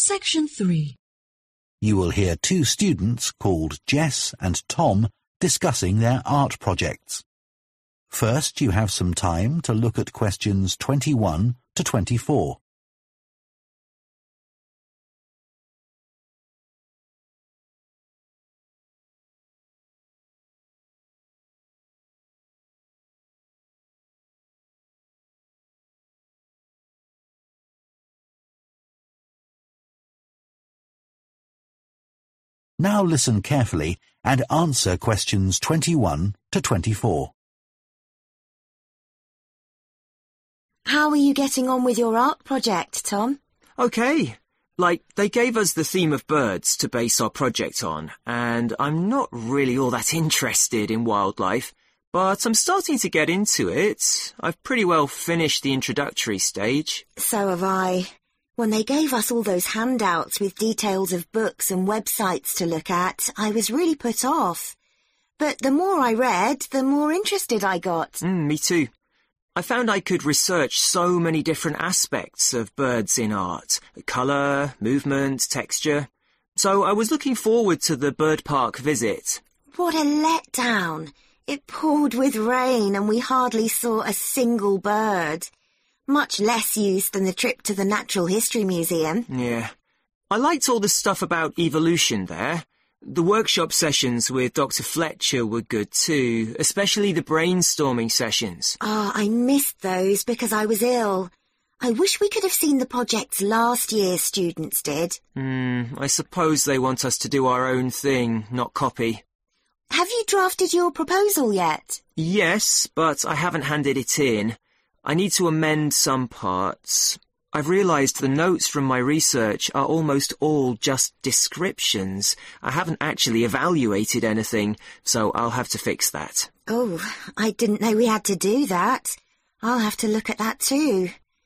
Section 3. You will hear two students called Jess and Tom discussing their art projects. First, you have some time to look at questions 21 to 24. Now listen carefully and answer questions 21 to 24. How are you getting on with your art project, Tom? Okay. They gave us the theme of birds to base our project on, and I'm not really all that interested in wildlife, but I'm starting to get into it. I've pretty well finished the introductory stage. So have I. When they gave us all those handouts with details of books and websites to look at, I was really put off. But the more I read, the more interested I got. Me too. I found I could research so many different aspects of birds in art. Colour, movement, texture. So I was looking forward to the bird park visit. What a letdown. It poured with rain and we hardly saw a single bird. Much less use than the trip to the Natural History Museum. Yeah. I liked all the stuff about evolution there. The workshop sessions with Dr. Fletcher were good too, especially the brainstorming sessions. I missed those because I was ill. I wish we could have seen the projects last year's students did. I suppose they want us to do our own thing, not copy. Have you drafted your proposal yet? Yes, but I haven't handed it in. I need to amend some parts. I've realised the notes from my research are almost all just descriptions. I haven't actually evaluated anything, so I'll have to fix that. Oh, I didn't know we had to do that. I'll have to look at that too.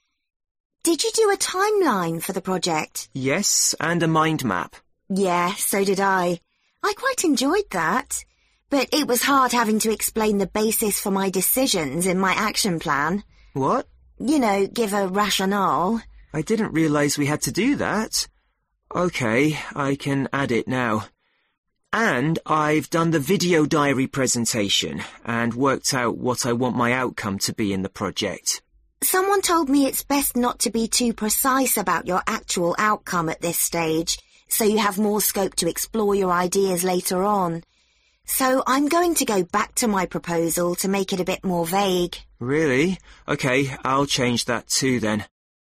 Did you do a timeline for the project? Yes, and a mind map. Yeah, so did I. I quite enjoyed that. But it was hard having to explain the basis for my decisions in my action plan. What? You know, give a rationale. I didn't realise we had to do that. OK, I can add it now. And I've done the video diary presentation and worked out what I want my outcome to be in the project. Someone told me it's best not to be too precise about your actual outcome at this stage, so you have more scope to explore your ideas later on. So I'm going to go back to my proposal to make it a bit more vague. Really? OK, I'll change that too then.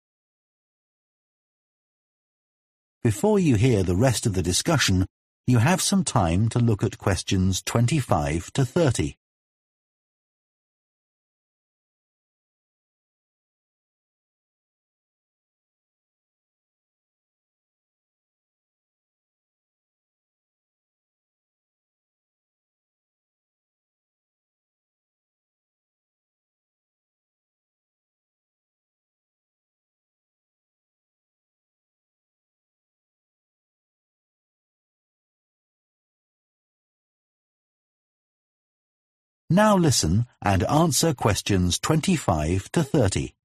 Before you hear the rest of the discussion, you have some time to look at questions 25 to 30. Now listen and answer questions 25 to 30.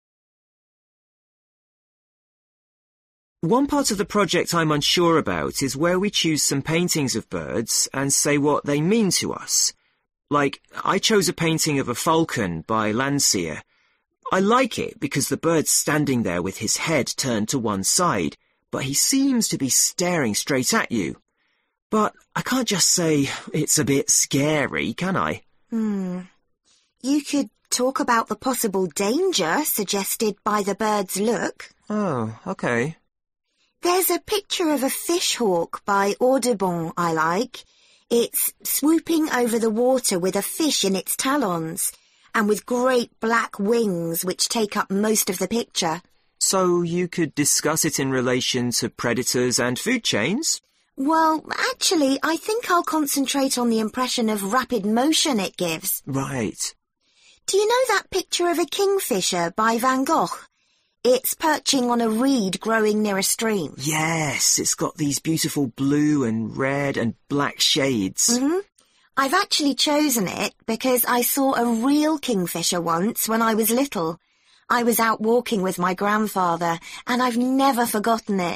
One part of the project I'm unsure about is where we choose some paintings of birds and say what they mean to us. I chose a painting of a falcon by Landseer. I like it because the bird's standing there with his head turned to one side, but he seems to be staring straight at you. But I can't just say it's a bit scary, can I? You could talk about the possible danger suggested by the bird's look. Oh, OK. There's a picture of a fishhawk by Audubon I like. It's swooping over the water with a fish in its talons, and with great black wings which take up most of the picture. So you could discuss it in relation to predators and food chains? Well, actually, I think I'll concentrate on the impression of rapid motion it gives. Right. Do you know that picture of a kingfisher by Van Gogh? It's perching on a reed growing near a stream. Yes, it's got these beautiful blue and red and black shades. I've actually chosen it because I saw a real kingfisher once when I was little. I was out walking with my grandfather, and I've never forgotten it.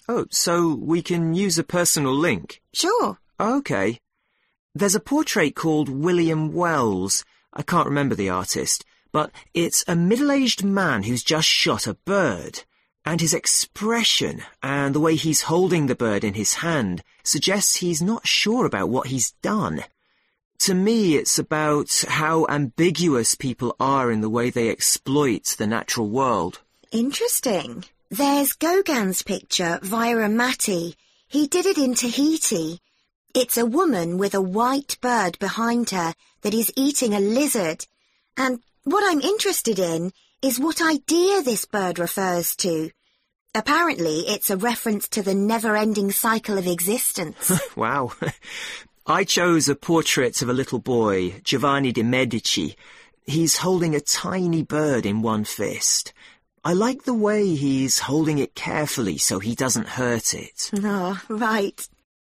Oh, so we can use a personal link? Sure. Okay. There's a portrait called William Wells. I can't remember the artist, but it's a middle-aged man who's just shot a bird. And his expression and the way he's holding the bird in his hand suggests he's not sure about what he's done. To me, it's about how ambiguous people are in the way they exploit the natural world. Interesting. There's Gauguin's picture, Vira Matti. He did it in Tahiti. It's a woman with a white bird behind her that is eating a lizard. And what I'm interested in is what idea this bird refers to. Apparently, it's a reference to the never-ending cycle of existence. Wow. I chose a portrait of a little boy, Giovanni de' Medici. He's holding a tiny bird in one fist. I like the way he's holding it carefully so he doesn't hurt it. Oh, right.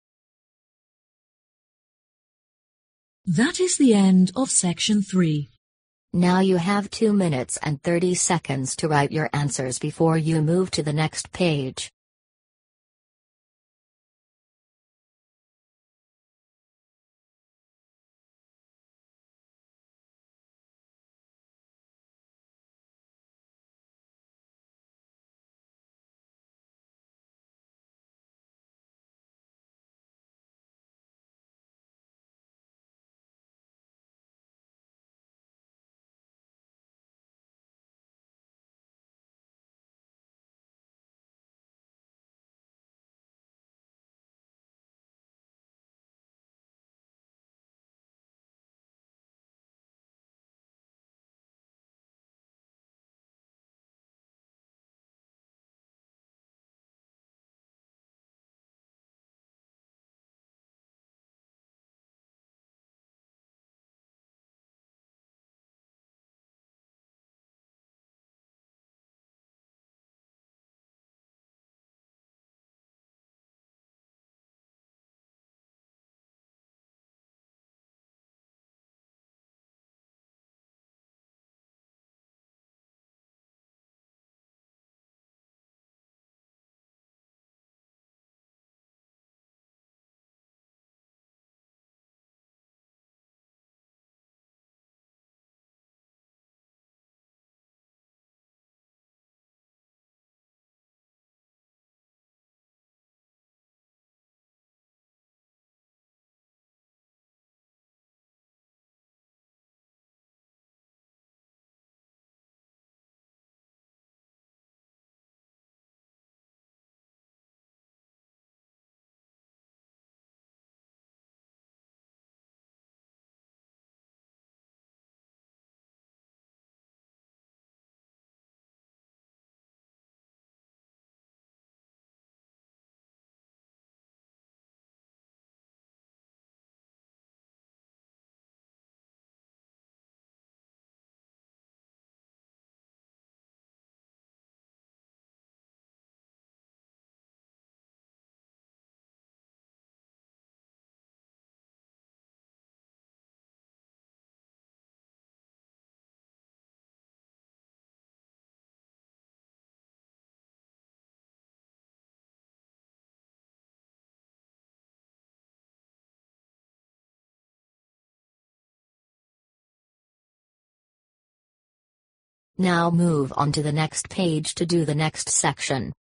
That is the end of section 3. Now you have 2 minutes and 30 seconds to write your answers before you move to the next page. Now move on to the next page to do the next section.